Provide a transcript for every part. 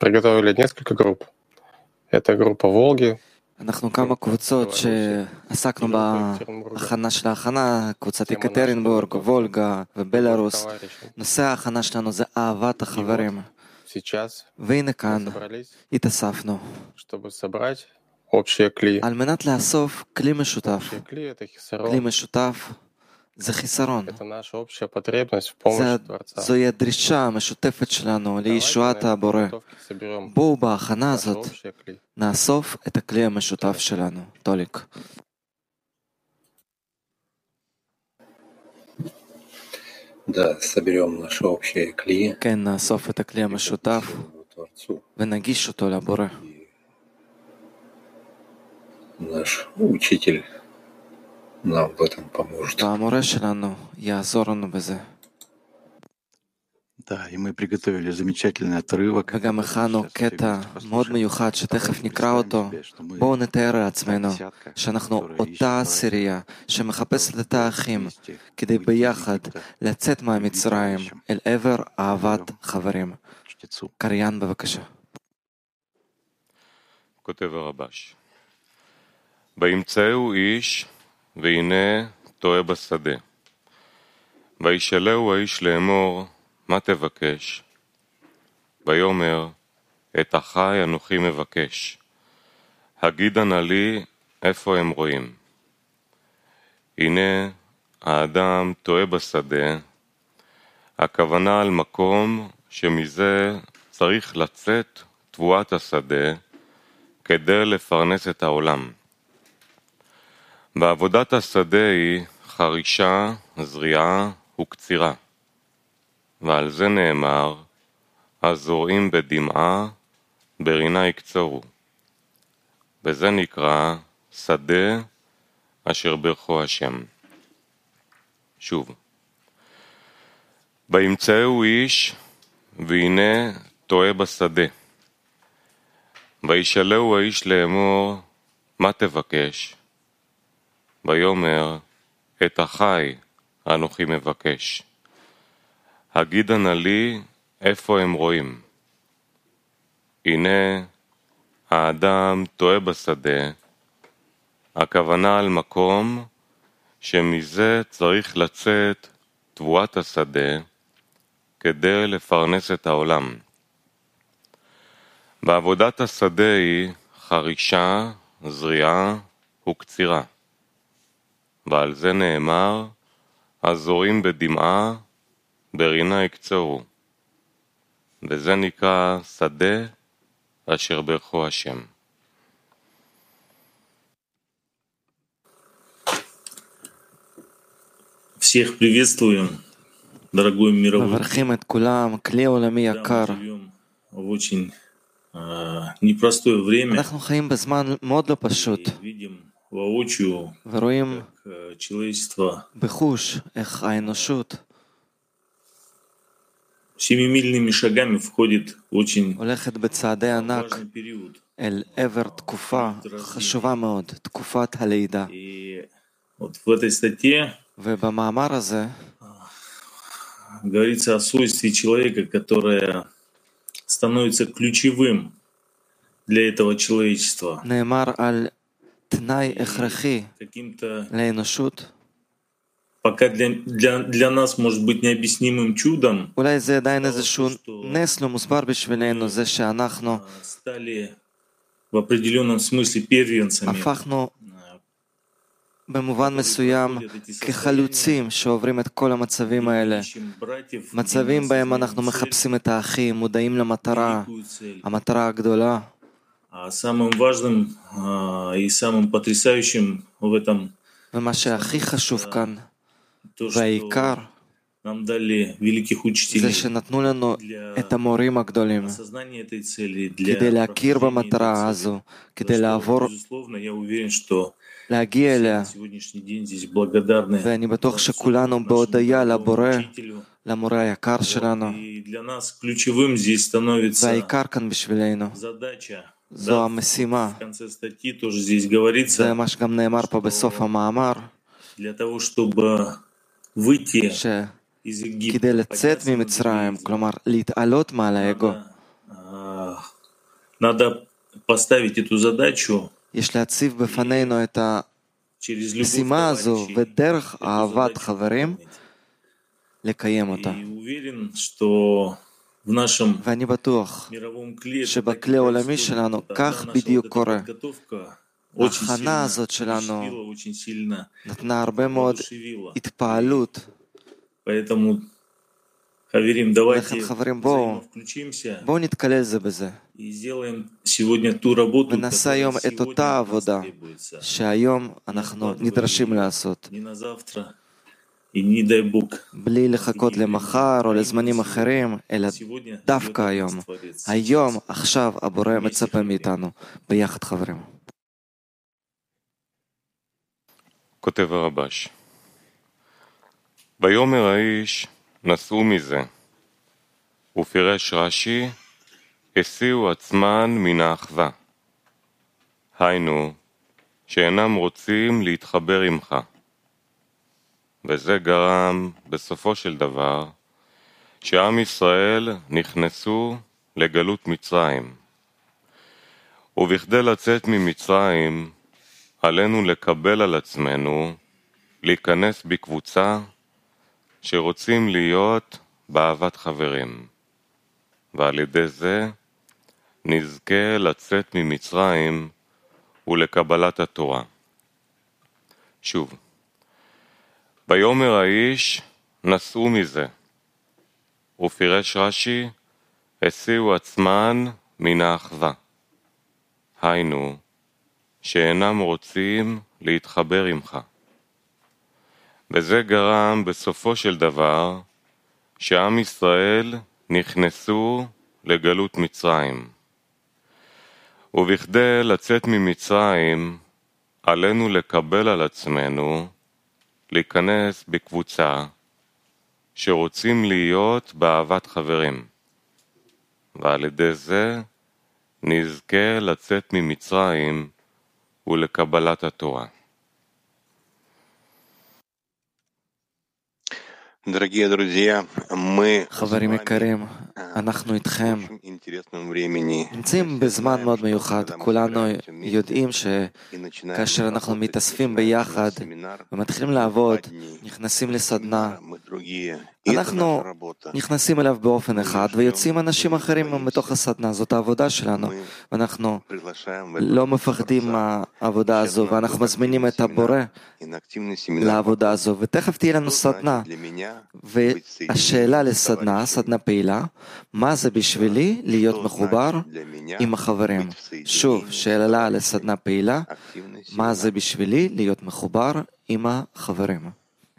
приготовили несколько групп. Это группа Волги, אנחנו כמה קבוצות שעסקנו בהכנה של ההכנה, קבוצת יקטרינבורג, וולגה ובלארוס. נושא ההכנה שלנו זה אהבת החברים. והנה כאן התאספנו על מנת לאסוף כלי משותף. כלי משותף זה חיסרון. זוהי הדרישה המשותפת שלנו לישועת הבורא. בואו בהכנה הזאת נאסוף את הכלי המשותף שלנו. טוליק. כן, נאסוף את הכלי המשותף ונגיש אותו לבורא. והמורה שלנו יעזור לנו בזה. וגם הכנו קטע מאוד מיוחד שתכף נקרא אותו. בואו נתאר לעצמנו שאנחנו אותה עשירייה שמחפשת את האחים כדי ביחד לצאת מהמצרים אל עבר אהבת חברים. קריין בבקשה. כותב הרבש, וימצאו איש והנה טועה בשדה. וישאלהו האיש לאמור, מה תבקש? ויאמר, את אחי אנוכי מבקש. הגידה נא לי איפה הם רואים. הנה האדם טועה בשדה, הכוונה על מקום שמזה צריך לצאת תבואת השדה כדי לפרנס את העולם. בעבודת השדה היא חרישה, זריעה וקצירה. ועל זה נאמר, הזורעים בדמעה, ברינה יקצרו. וזה נקרא שדה אשר ברכו השם. שוב. וימצאו איש, והנה טועה בשדה. וישאלהו האיש לאמור, מה תבקש? ויאמר, את אחי אנוכי מבקש. הגידה נא לי איפה הם רואים. הנה האדם טועה בשדה, הכוונה על מקום שמזה צריך לצאת תבואת השדה כדי לפרנס את העולם. בעבודת השדה היא חרישה, זריעה וקצירה. ועל זה נאמר, הזורעים בדמעה, ברינה יקצרו. וזה נקרא שדה אשר ברכו השם. Всех приветствуем, дорогой мировой. מברכים את כולם, כלי עולמי יקר. В очень непростое время. אנחנו חיים בזמן מאוד לא פשוט. ורואים בחוש איך האנושות הולכת בצעדי ענק אל עבר תקופה חשובה מאוד, תקופת הלידה. ובמאמר הזה говорится о свойстве человека, которое становится ключевым для этого человечества. נאמר על תנאי הכרחי לאנושות. пока для нас может быть необъяснимым чудом. אולי זה עדיין איזשהו נס לא מוסבר בשבילנו, זה שאנחנו стали в определенном смысле первенцами. הפכנו במובן מסוים כחלוצים שעוברים את כל המצבים האלה. מצבים בהם אנחנו מחפשים את האחים, מודעים למטרה, המטרה הגדולה. самым важным и самым потрясающим в этом ומה שהכי חשוב כאן והעיקר זה שנתנו לנו את המורים הגדולים כדי להכיר במטרה הזו, כדי לעבור, להגיע אליה. ואני בטוח שכולנו בהודיה לבורא, למורה היקר שלנו. והעיקר כאן בשבילנו זו המשימה. זה מה שגם נאמר פה בסוף המאמר, שכדי לצאת ממצרים, כלומר להתעלות מעל האגו, Надо поставить эту задачу יש להציב בפנינו את через любовь המשימה הזו, товарищей, ודרך эту אהבת задачу חברים, выполнить. לקיים אותה. И уверен, что в нашем ואני בטוח мировом кле это так и שבכלי העולמי происходит. שלנו Это כך наша בדיוק вот эта קורה. подготовка очень ההכנה сильно הזאת שלנו впечатлила, очень сильно נתנה הרבה מאוד воодушевила. התפעלות. Поэтому, хаверим, давайте ולכן חברים, בואו נתקלל זה בזה. и сделаем сегодня ту работу, ונעשה היום которая את אותה сегодня от нас עבודה требуется. שהיום אנחנו נדרשים לעשות. Не на завтра, и не дай Бог. בלי לחכות למחר או לזמנים אחרים, אלא דווקא היום. היום, עכשיו, הבורא מצפה מאיתנו. ביחד חברים. כותב הרבש, ויאמר האיש נסעו מזה, ופירש רש"י, הסיעו עצמן מן האחווה. היינו, שאינם רוצים להתחבר עמך. וזה גרם בסופו של דבר שעם ישראל נכנסו לגלות מצרים. ובכדי לצאת ממצרים עלינו לקבל על עצמנו להיכנס בקבוצה שרוצים להיות באהבת חברים. ועל ידי זה נזכה לצאת ממצרים ולקבלת התורה. שוב, ויאמר האיש נסעו מזה, ופירש רש"י, הסיעו עצמן מן האחווה. היינו, שאינם רוצים להתחבר עמך. וזה גרם בסופו של דבר שעם ישראל נכנסו לגלות מצרים. ובכדי לצאת ממצרים עלינו לקבל על עצמנו להיכנס בקבוצה שרוצים להיות באהבת חברים, ועל ידי זה נזכה לצאת ממצרים ולקבלת התורה. חברים יקרים, אנחנו איתכם. נמצאים בזמן מאוד מיוחד. כולנו יודעים שכאשר אנחנו מתאספים ביחד ומתחילים לעבוד, נכנסים לסדנה, אנחנו נכנסים אליו באופן אחד ויוצאים אנשים אחרים מתוך הסדנה. זאת העבודה שלנו, ואנחנו לא מפחדים מהעבודה הזו, ואנחנו מזמינים את הבורא לעבודה הזו, ותכף תהיה לנו סדנה. והשאלה לסדנה, סדנה פעילה, מה זה בשבילי להיות מחובר עם החברים? שוב, שאלה לסדנה פעילה, מה זה בשבילי להיות מחובר עם החברים?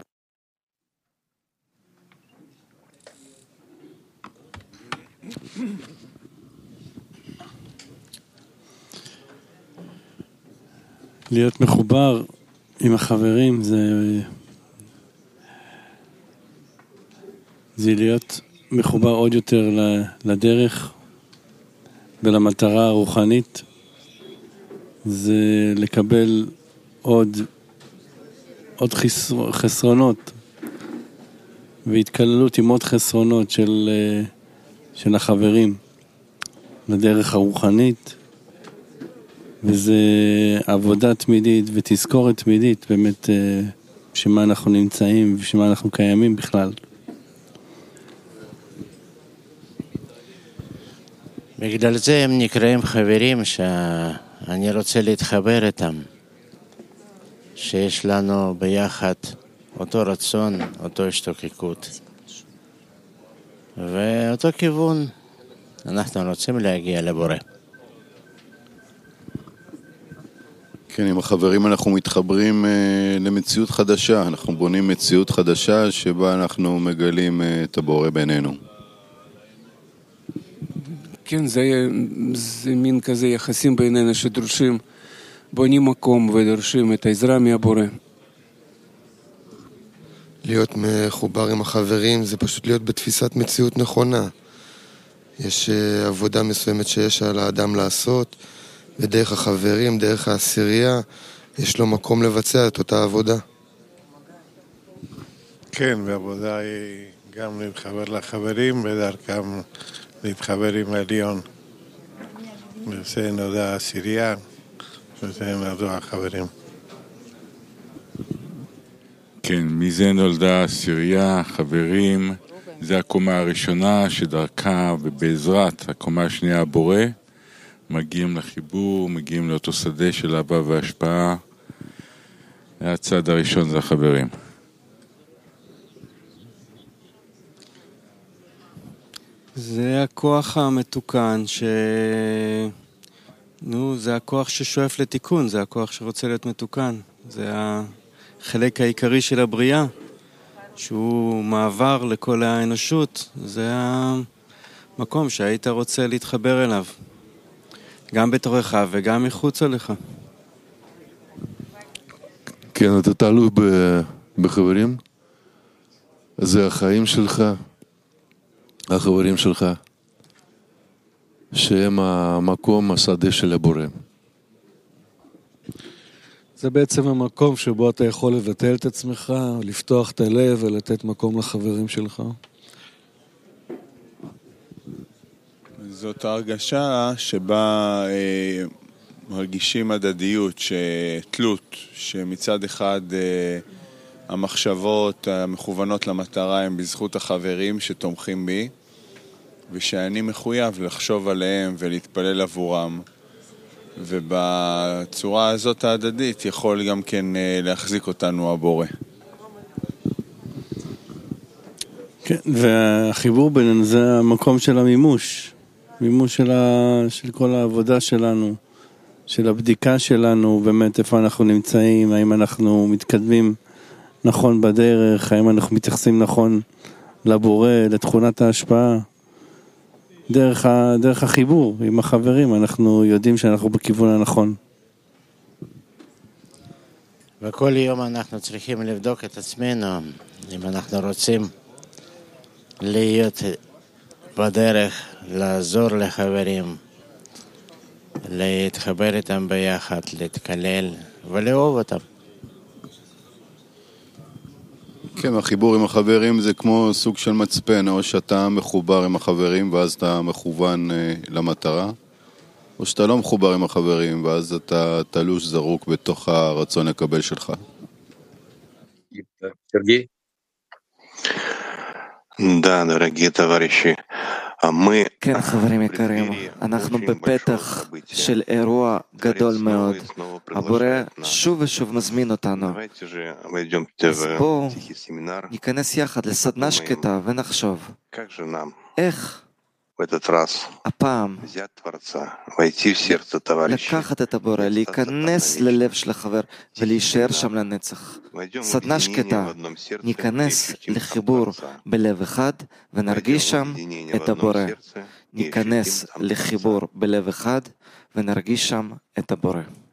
להיות מחובר עם החברים זה להיות מחובר עוד יותר לדרך ולמטרה הרוחנית. זה לקבל עוד חסרונות והתקללות עם עוד חסרונות של החברים לדרך הרוחנית, וזה עבודה תמידית ותזכורת תמידית באמת שמה אנחנו נמצאים ושמה אנחנו קיימים בכלל. בגלל זה הם נקראים חברים שאני רוצה להתחבר איתם, שיש לנו ביחד אותו רצון, אותו השתוקקות ואותו כיוון. אנחנו רוצים להגיע לבורא. כן, עם החברים אנחנו מתחברים למציאות חדשה, אנחנו בונים מציאות חדשה שבה אנחנו מגלים את הבורא בינינו. כן, זה מין כזה יחסים בינינו שדורשים, בונים מקום ודורשים את העזרה מהבורא. להיות מחובר עם החברים זה פשוט להיות בתפיסת מציאות נכונה. יש עבודה מסוימת שיש על האדם לעשות, ודרך החברים, דרך העשירייה, יש לו מקום לבצע את אותה עבודה. כן, והעבודה היא גם להתחבר לחברים ודרכם להתחבר עם העליון. וזה נולדה עשירייה, וזה נולדו החברים. כן, מזה נולדה עשירייה, חברים, זה הקומה הראשונה שדרכה ובעזרת הקומה השנייה הבורא, מגיעים לחיבור, מגיעים לאותו שדה של אהבה והשפעה. הצד הראשון זה החברים. זה הכוח המתוקן זה הכוח ששואף לתיקון, זה הכוח שרוצה להיות מתוקן. זה החלק העיקרי של הבריאה, שהוא מעבר לכל האנושות. זה המקום שהיית רוצה להתחבר אליו, גם בתוכך וגם מחוצה לך. כן, אתה תלוי בחברים. זה החיים שלך, החברים שלך, שהם המקום, השדה של הבורא. זה בעצם המקום שבו אתה יכול לבטל את עצמך, לפתוח את הלב ולתת מקום לחברים שלך. זאת הרגשה שבה מרגישים הדדיות, תלות, שמצד אחד המחשבות המכוונות למטרה הן בזכות החברים שתומכים בי, ושאני מחויב לחשוב עליהם ולהתפלל עבורם. ובצורה הזאת ההדדית יכול גם כן להחזיק אותנו הבורא. כן, והחיבור בינינו זה המקום של המימוש. מימוש של כל העבודה שלנו, של הבדיקה שלנו, באמת איפה אנחנו נמצאים, האם אנחנו מתקדמים נכון בדרך, האם אנחנו מתייחסים נכון לבורא, לתכונת ההשפעה. דרך החיבור עם החברים, אנחנו יודעים שאנחנו בכיוון הנכון. וכל יום אנחנו צריכים לבדוק את עצמנו, אם אנחנו רוצים להיות בדרך, לעזור לחברים, להתחבר איתם ביחד, להתקלל ולאהוב אותם. כן, החיבור עם החברים זה כמו סוג של מצפן, או שאתה מחובר עם החברים ואז אתה מכוון למטרה, או שאתה לא מחובר עם החברים ואז אתה תלוש זרוק בתוך הרצון לקבל שלך. Сергей? Да, дорогие товарищи, כן, חברים יקרים, אנחנו בפתח של אירוע גדול מאוד. הבורא שוב ושוב מזמין אותנו. אז בואו ניכנס יחד לסדנה שקטה ונחשוב איך הפעם לקחת את הבורא, להיכנס ללב של החבר ולהישאר שם לנצח. סדנה שקטה, ניכנס לחיבור בלב אחד ונרגיש שם את הבורא. ניכנס לחיבור בלב אחד ונרגיש שם את הבורא.